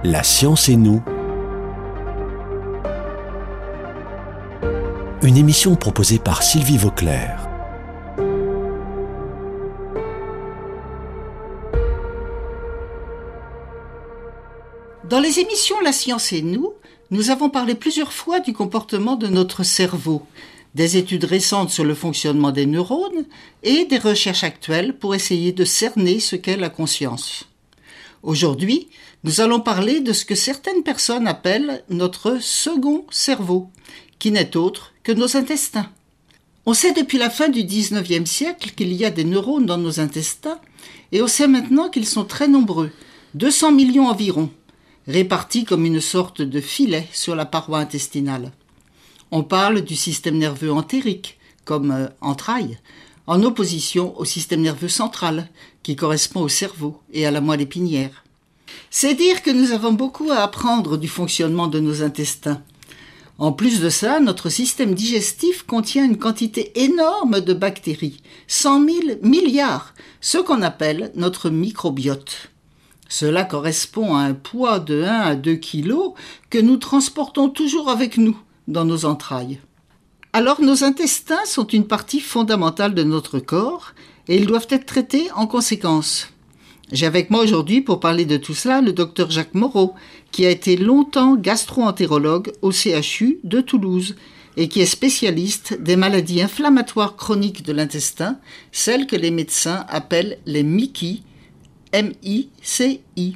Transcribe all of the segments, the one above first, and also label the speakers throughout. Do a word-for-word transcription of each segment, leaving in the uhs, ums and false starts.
Speaker 1: La science et nous. Une émission proposée par Sylvie Vauclair.
Speaker 2: Dans les émissions La science et nous, nous avons parlé plusieurs fois du comportement de notre cerveau, des études récentes sur le fonctionnement des neurones et des recherches actuelles pour essayer de cerner ce qu'est la conscience. Aujourd'hui, nous allons parler de ce que certaines personnes appellent notre second cerveau, qui n'est autre que nos intestins. On sait depuis la fin du dix-neuvième siècle qu'il y a des neurones dans nos intestins et on sait maintenant qu'ils sont très nombreux, deux cents millions environ, répartis comme une sorte de filet sur la paroi intestinale. On parle du système nerveux entérique, comme euh, entrailles, en opposition au système nerveux central, qui correspond au cerveau et à la moelle épinière. C'est dire que nous avons beaucoup à apprendre du fonctionnement de nos intestins. En plus de ça, notre système digestif contient une quantité énorme de bactéries, cent mille milliards, ce qu'on appelle notre microbiote. Cela correspond à un poids de un à deux kilos que nous transportons toujours avec nous dans nos entrailles. Alors nos intestins sont une partie fondamentale de notre corps et ils doivent être traités en conséquence. J'ai avec moi aujourd'hui pour parler de tout cela le docteur Jacques Moreau, qui a été longtemps gastro-entérologue au C H U de Toulouse et qui est spécialiste des maladies inflammatoires chroniques de l'intestin, celles que les médecins appellent les M I C I, M I C I.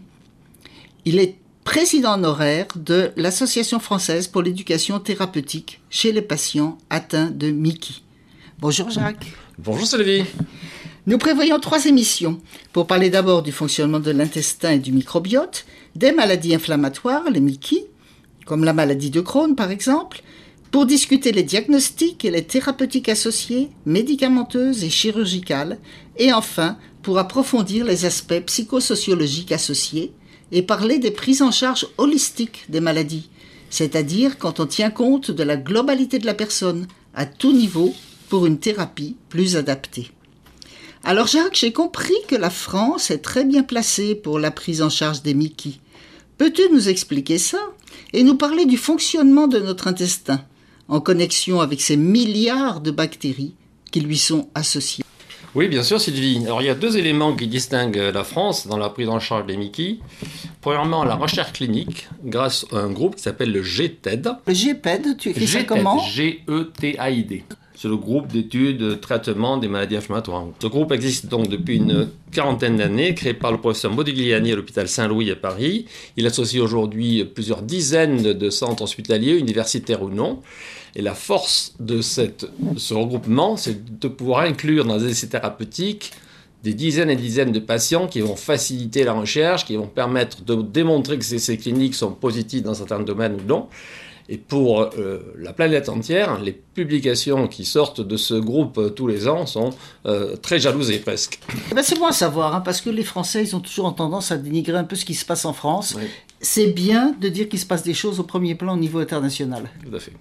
Speaker 2: Il est président honoraire de l'Association française pour l'éducation thérapeutique chez les patients atteints de M I C I. Bonjour Jacques.
Speaker 3: Bonjour Sylvie.
Speaker 2: Nous prévoyons trois émissions pour parler d'abord du fonctionnement de l'intestin et du microbiote, des maladies inflammatoires, les M I C I, comme la maladie de Crohn par exemple, pour discuter les diagnostics et les thérapeutiques associées, médicamenteuses et chirurgicales, et enfin pour approfondir les aspects psychosociologiques associés et parler des prises en charge holistiques des maladies, c'est-à-dire quand on tient compte de la globalité de la personne, à tout niveau, pour une thérapie plus adaptée. Alors Jacques, j'ai compris que la France est très bien placée pour la prise en charge des M I C I. Peux-tu nous expliquer ça et nous parler du fonctionnement de notre intestin, en connexion avec ces milliards de bactéries qui lui sont associées?
Speaker 3: Oui, bien sûr Sylvie. Alors il y a deux éléments qui distinguent la France dans la prise en charge des M I C I. Premièrement, la recherche clinique, grâce à un groupe qui s'appelle le G T E D.
Speaker 2: Le G P E D, tu écris ça comment?
Speaker 3: G E T A I D. C'est le groupe d'études de traitement des maladies inflammatoires. Ce groupe existe donc depuis une quarantaine d'années, créé par le professeur Modigliani à l'hôpital Saint-Louis à Paris. Il associe aujourd'hui plusieurs dizaines de centres hospitaliers, universitaires ou non. Et la force de, cette, de ce regroupement, c'est de pouvoir inclure dans les essais thérapeutiques des dizaines et dizaines de patients qui vont faciliter la recherche, qui vont permettre de démontrer que ces essais cliniques sont positifs dans certains domaines ou non. Et pour euh, la planète entière, les publications qui sortent de ce groupe euh, tous les ans sont euh, très jalousées presque.
Speaker 2: Eh ben c'est bon à savoir, hein, parce que les Français ils ont toujours tendance à dénigrer un peu ce qui se passe en France. Oui. C'est bien de dire qu'il se passe des choses au premier plan au niveau international.
Speaker 3: Tout à fait.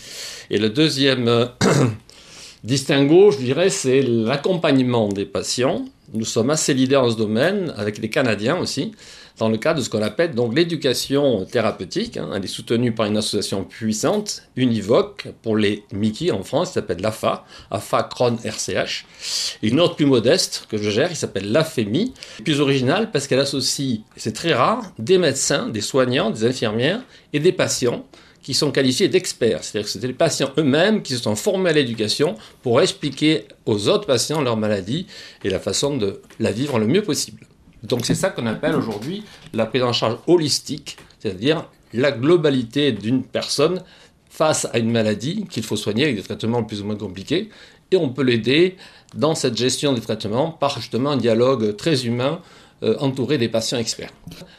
Speaker 3: Et le deuxième euh, distinguo, je dirais, c'est l'accompagnement des patients. Nous sommes assez leaders dans ce domaine, avec les Canadiens aussi, dans le cadre de ce qu'on appelle donc l'éducation thérapeutique. Hein. Elle est soutenue par une association puissante, univoque, pour les M I C I en France, qui s'appelle l'A F A, A F A Crohn R C H. Et une autre plus modeste que je gère, qui s'appelle l'A F E M I, plus originale parce qu'elle associe, et c'est très rare, des médecins, des soignants, des infirmières et des patients qui sont qualifiés d'experts. C'est-à-dire que c'est les patients eux-mêmes qui se sont formés à l'éducation pour expliquer aux autres patients leur maladie et la façon de la vivre le mieux possible. Donc c'est ça qu'on appelle aujourd'hui la prise en charge holistique, c'est-à-dire la globalité d'une personne face à une maladie qu'il faut soigner avec des traitements plus ou moins compliqués. Et on peut l'aider dans cette gestion des traitements par justement un dialogue très humain euh, entouré des patients experts.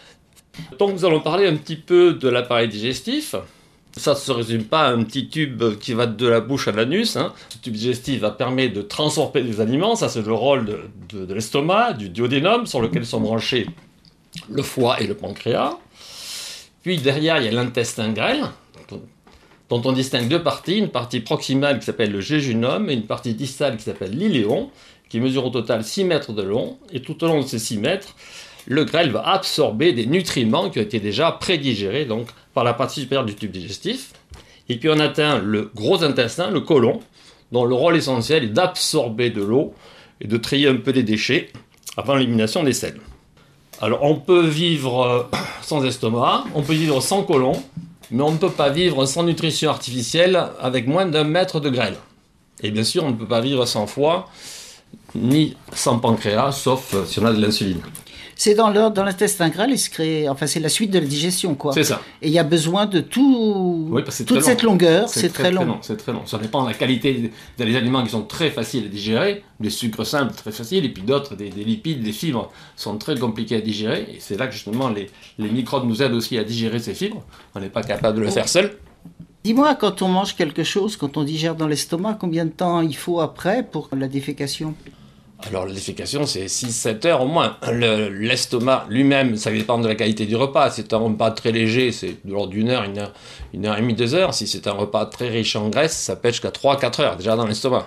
Speaker 3: Donc nous allons parler un petit peu de l'appareil digestif. Ça ne se résume pas à un petit tube qui va de la bouche à l'anus. Hein. Ce tube digestif va permettre de transformer des aliments. Ça, c'est le rôle de, de, de l'estomac, du duodénum, sur lequel sont branchés le foie et le pancréas. Puis derrière, il y a l'intestin grêle, dont on distingue deux parties. Une partie proximale qui s'appelle le jéjunum et une partie distale qui s'appelle l'iléon, qui mesure au total six mètres de long. Et tout au long de ces six mètres, le grêle va absorber des nutriments qui ont été déjà prédigérés donc, par la partie supérieure du tube digestif. Et puis on atteint le gros intestin, le côlon, dont le rôle essentiel est d'absorber de l'eau et de trier un peu les déchets avant l'élimination des selles. Alors on peut vivre sans estomac, on peut vivre sans côlon, mais on ne peut pas vivre sans nutrition artificielle avec moins d'un mètre de grêle. Et bien sûr, on ne peut pas vivre sans foie, ni sans pancréas, sauf si on a de l'insuline.
Speaker 2: C'est dans le- dans l'intestin grêle, il se crée, enfin c'est la suite de la digestion, quoi.
Speaker 3: C'est ça.
Speaker 2: Et il y a besoin de tout,
Speaker 3: Oui, parce que c'est
Speaker 2: toute
Speaker 3: très long.
Speaker 2: cette longueur, c'est très, long.
Speaker 3: C'est très long. Ça dépend de la qualité des des aliments qui sont très faciles à digérer, des sucres simples très faciles, et puis d'autres, des, des lipides, des fibres, sont très compliqués à digérer. Et c'est là que justement les, les microbes nous aident aussi à digérer ces fibres. On n'est pas capable de le faire seul.
Speaker 2: Dis-moi, quand on mange quelque chose, quand on digère dans l'estomac, combien de temps il faut après pour la défécation?
Speaker 3: Alors la défécation, c'est six sept heures au moins. Le- L'estomac lui-même, ça dépend de la qualité du repas. Si c'est un repas très léger, c'est de l'ordre d'une heure, une heure, une heure et demie, deux heures. Si c'est un repas très riche en graisse, ça peut être jusqu'à trois quatre heures déjà dans l'estomac.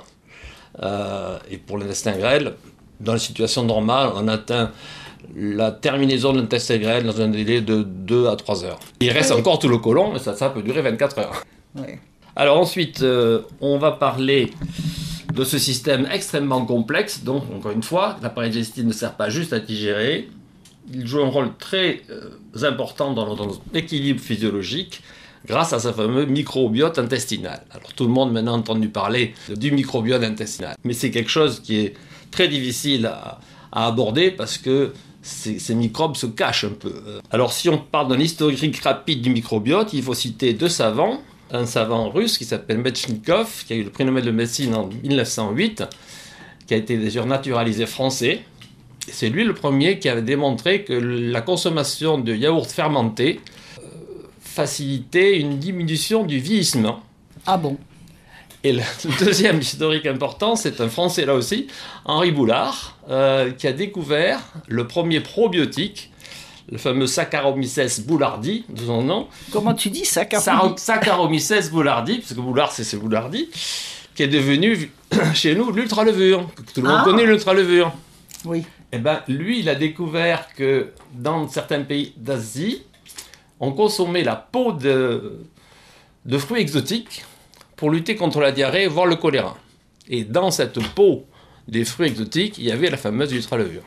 Speaker 3: Euh, et pour l'intestin grêle, dans les situations normales, on atteint la terminaison de l'intestin grêle dans un délai de deux à trois heures. Il reste encore tout le côlon, mais ça, ça peut durer vingt-quatre heures.
Speaker 2: Ouais.
Speaker 3: Alors ensuite, euh, on va parler de ce système extrêmement complexe. Donc, encore une fois, l'appareil digestif ne sert pas juste à digérer. Il joue un rôle très euh, important dans notre, dans notre équilibre physiologique grâce à sa fameux microbiote intestinal. Alors, tout le monde maintenant a entendu parler du microbiote intestinal. Mais c'est quelque chose qui est très difficile à, à aborder parce que ces, ces microbes se cachent un peu. Alors, si on parle d'un historique rapide du microbiote, il faut citer deux savants. Un savant russe qui s'appelle Metchnikov, qui a eu le prix Nobel de médecine en mille neuf cent huit, qui a été d'ailleurs naturalisé français. Et c'est lui le premier qui avait démontré que la consommation de yaourts fermentés euh, facilitait une diminution du vieillissement.
Speaker 2: Ah bon?
Speaker 3: Et le deuxième historique important, c'est un Français là aussi, Henri Boulard, euh, qui a découvert le premier probiotique, le fameux Saccharomyces boulardii, de son nom.
Speaker 2: Comment tu dis ça,
Speaker 3: Sa- Saccharomyces boulardii, parce que Boulard, c'est, c'est Boulardie, qui est devenu chez nous l'ultra-levure. Tout le monde
Speaker 2: Ah.
Speaker 3: connaît l'ultra-levure.
Speaker 2: Oui.
Speaker 3: Eh ben, lui, il a découvert que dans certains pays d'Asie, on consommait la peau de, de fruits exotiques pour lutter contre la diarrhée, voire le choléra. Et dans cette peau des fruits exotiques, il y avait la fameuse ultra-levure.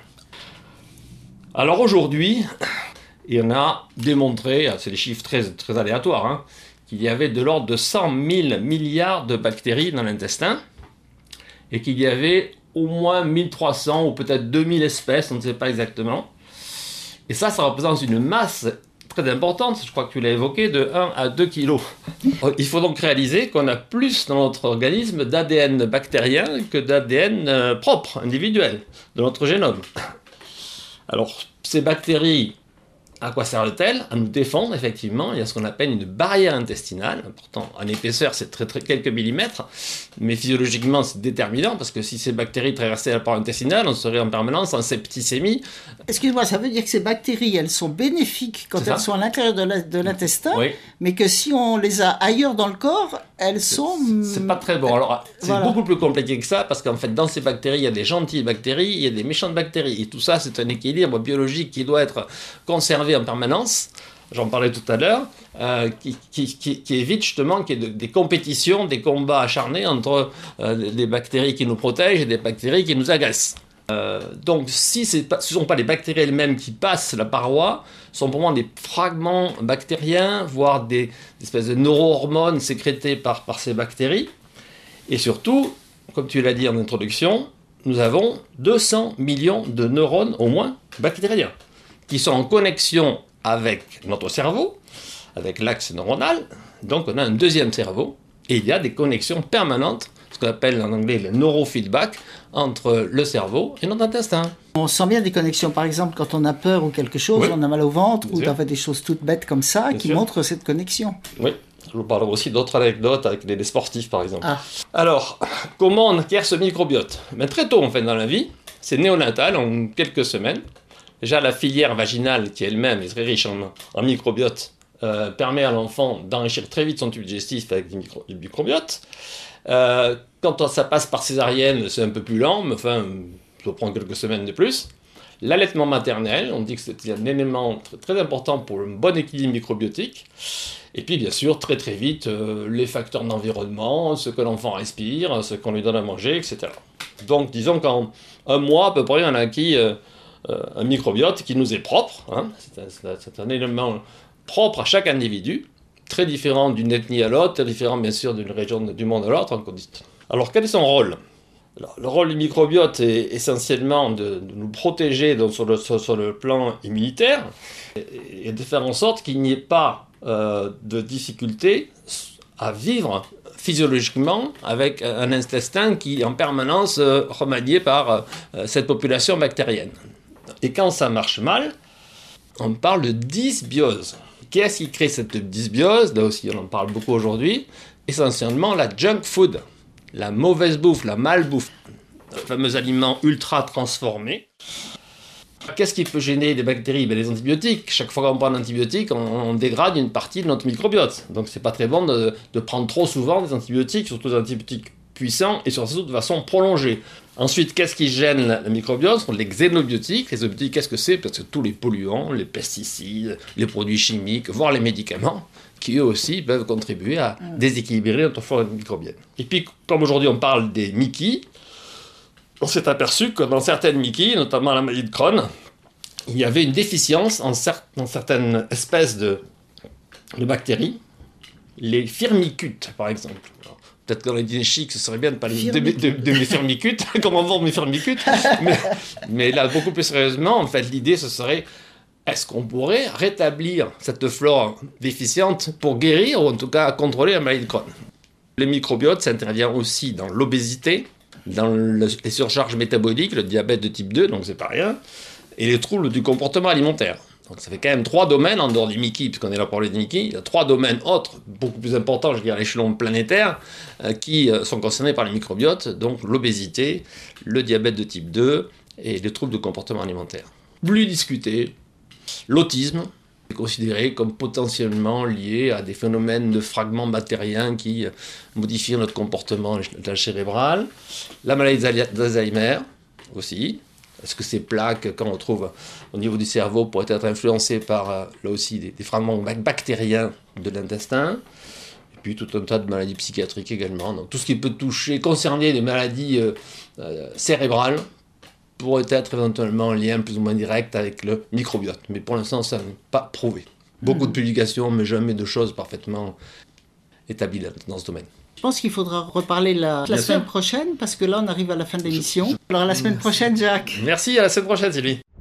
Speaker 3: Alors aujourd'hui, et on a démontré, c'est des chiffres très, très aléatoires, hein, qu'il y avait de l'ordre de cent mille milliards de bactéries dans l'intestin et qu'il y avait au moins mille trois cents ou peut-être deux mille espèces, on ne sait pas exactement. Et ça, ça représente une masse très importante, je crois que tu l'as évoqué, de un à deux kilos. Il faut donc réaliser qu'on a plus dans notre organisme d'A D N bactérien que d'A D N euh, propre, individuel, de notre génome. Alors, ces bactéries, à quoi servent-elles? À nous défendre, effectivement. Il y a ce qu'on appelle une barrière intestinale. Pourtant, en épaisseur, c'est très, très, quelques millimètres, mais physiologiquement, c'est déterminant, parce que si ces bactéries traversaient la paroi intestinale, on serait en permanence en septicémie.
Speaker 2: Excuse-moi, ça veut dire que ces bactéries, elles sont bénéfiques quand
Speaker 3: C'est
Speaker 2: elles
Speaker 3: ça.
Speaker 2: sont à l'intérieur de, la- de l'intestin,
Speaker 3: Oui,
Speaker 2: mais que si on les a ailleurs dans le corps, elles sont...
Speaker 3: c'est pas très bon. Alors, c'est
Speaker 2: Voilà.
Speaker 3: beaucoup plus compliqué que ça, parce qu'en fait, dans ces bactéries, il y a des gentilles bactéries, il y a des méchantes bactéries. Et tout ça, c'est un équilibre biologique qui doit être conservé en permanence. J'en parlais tout à l'heure, euh, qui, qui, qui, qui évite justement qu'il y ait de- des compétitions, des combats acharnés entre euh, des bactéries qui nous protègent et des bactéries qui nous agacent. Euh, donc, si c'est pas- ce ne sont pas les bactéries elles-mêmes qui passent la paroi, ce sont pour moi des fragments bactériens, voire des, des espèces de neurohormones sécrétées par, par ces bactéries. Et surtout, comme tu l'as dit en introduction, nous avons deux cents millions de neurones au moins bactériens qui sont en connexion avec notre cerveau, avec l'axe neuronal. Donc on a un deuxième cerveau et il y a des connexions permanentes, ce qu'on appelle en anglais le neurofeedback, entre le cerveau et notre intestin.
Speaker 2: On sent bien des connexions, par exemple, quand on a peur ou quelque chose,
Speaker 3: Oui.
Speaker 2: on a mal au ventre,
Speaker 3: Bien
Speaker 2: ou
Speaker 3: sûr.
Speaker 2: on fait des choses toutes bêtes comme ça,
Speaker 3: Bien
Speaker 2: qui
Speaker 3: sûr.
Speaker 2: montrent cette connexion.
Speaker 3: Oui, je vous parlerai aussi d'autres anecdotes avec les, les sportifs par exemple.
Speaker 2: Ah.
Speaker 3: Alors, comment on acquiert ce microbiote? Ben, très tôt en fait dans la vie, c'est néonatal, en quelques semaines. Déjà la filière vaginale qui elle-même est très riche en, en microbiote euh, permet à l'enfant d'enrichir très vite son tube digestif avec du, micro, du microbiote. Euh, quand ça passe par césarienne, c'est un peu plus lent, mais enfin, ça prend quelques semaines de plus. L'allaitement maternel, on dit que c'est un élément très, très important pour le bon équilibre microbiotique. Et puis bien sûr, très très vite, euh, les facteurs d'environnement, ce que l'enfant respire, ce qu'on lui donne à manger, et cetera. Donc disons qu'en un mois, à peu près, on a acquis euh, euh, un microbiote qui nous est propre. Hein. C'est, un, c'est un élément propre à chaque individu, très différent d'une ethnie à l'autre, très différent bien sûr d'une région du monde à l'autre. Alors quel est son rôle ? Alors, le rôle du microbiote est essentiellement de, de nous protéger donc, sur, le, sur, sur le plan immunitaire et, et de faire en sorte qu'il n'y ait pas euh, de difficulté à vivre physiologiquement avec un intestin qui est en permanence euh, remanié par euh, cette population bactérienne. Et quand ça marche mal, on parle de dysbiose. Qu'est-ce qui crée cette dysbiose ? Là aussi, on en parle beaucoup aujourd'hui. Essentiellement, la junk food. La mauvaise bouffe, la malbouffe, les fameux aliments ultra transformés. Qu'est-ce qui peut gêner les bactéries ? Ben, les antibiotiques. Chaque fois qu'on prend un antibiotique, on, on dégrade une partie de notre microbiote. Donc c'est pas très bon de, de prendre trop souvent des antibiotiques, surtout des antibiotiques puissants et surtout de façon prolongée. Ensuite, qu'est-ce qui gêne le microbiote ? Ce sont les xénobiotiques. Les xénobiotiques, qu'est-ce que c'est ? Parce que tous les polluants, les pesticides, les produits chimiques, voire les médicaments, qui eux aussi peuvent contribuer à déséquilibrer notre flore microbienne. Et puis, comme aujourd'hui on parle des Mickey, on s'est aperçu que dans certaines Mickey, notamment la maladie de Crohn, il y avait une déficience en cer- dans certaines espèces de, de bactéries, les firmicutes par exemple. Alors, peut-être que dans les dîners chics, ce serait bien de parler de, de, de, de mes firmicutes, comment vont mes firmicutes, mais, mais là, beaucoup plus sérieusement, en fait, l'idée, ce serait... Est-ce qu'on pourrait rétablir cette flore déficiente pour guérir, ou en tout cas contrôler la maladie de Crohn ? Le microbiote, ça intervient aussi dans l'obésité, dans le, les surcharges métaboliques, le diabète de type deux, donc c'est pas rien, et les troubles du comportement alimentaire. Donc ça fait quand même trois domaines, en dehors du Mickey, puisqu'on est là pour parler des Mickey, il y a trois domaines autres, beaucoup plus importants, je veux dire à l'échelon planétaire, euh, qui euh, sont concernés par les microbiotes, donc l'obésité, le diabète de type deux et les troubles de comportement alimentaire. Plus discuté, l'autisme est considéré comme potentiellement lié à des phénomènes de fragments bactériens qui modifient notre comportement cérébral. La maladie d'Alzheimer aussi. Est-ce que ces plaques, quand on trouve au niveau du cerveau, pourraient être influencées par, là aussi, des, des fragments bactériens de l'intestin ? Et puis tout un tas de maladies psychiatriques également. Donc tout ce qui peut toucher, concerner des maladies euh, euh, cérébrales, pourrait être éventuellement en lien plus ou moins direct avec le microbiote. Mais pour l'instant, ça n'est pas prouvé. Beaucoup mmh. de publications, mais jamais de choses parfaitement établies dans ce domaine.
Speaker 2: Je pense qu'il faudra reparler la, la semaine prochaine, parce que là, on arrive à la fin de l'émission. Alors, à la semaine prochaine, Jacques.
Speaker 3: Merci, à la semaine prochaine, Sylvie.